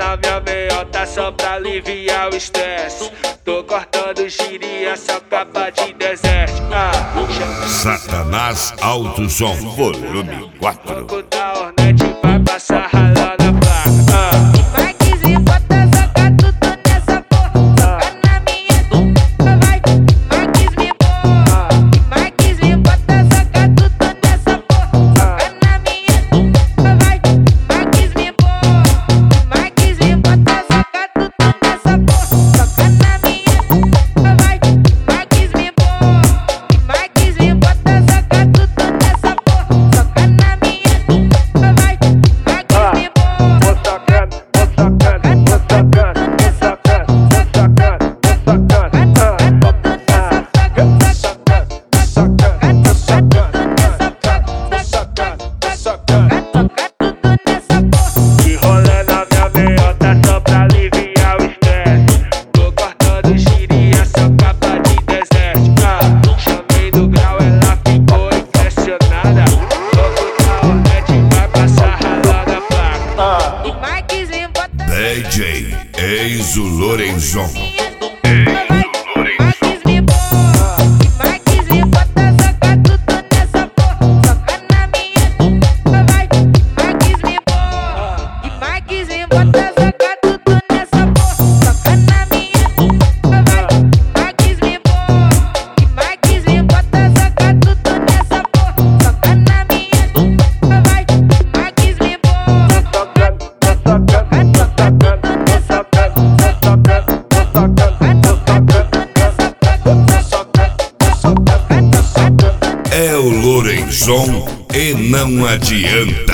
na minha meiota só pra aliviar o estresse. Tô cortando giria, essa capa de deserto. Satanás Alto Som, volume 4. O da Hornet vai passar ralando a placa. Mikezinho, bota soca tudo nessa porra. Soca na minha bunda, vai. Mikezinho, Mikezinho, bota soca tudo nessa porra. Soca na minha bunda, vai. Mikezinho, Mikezinho, bota soca tudo nessa porra. Soca na minha bunda, vai. Mikezinho, Mikezinho, bota soca tudo nessa porra. Soca na minha bunda, vai. Mikezinho, Que rolê na minha meiota só pra aliviar o estresse. Tô cortando giria, essa capa de deserto. Chamei do grau, ela ficou impressionada. Logo da Hornet vai passar ralando a placa. Mikezinho, bota DJ Enzo Lorenzon. Mikezinho, bota soca tudo nessa porra. Soca na minha bunda, vai. Mikezinho, bota soca tudo nessa porra. Soca na minha bunda, vai. Mikezinho, bota soca tudo nessa porra. Soca na minha bunda, vai. Mikezinho, É o Lorenzon e não adianta.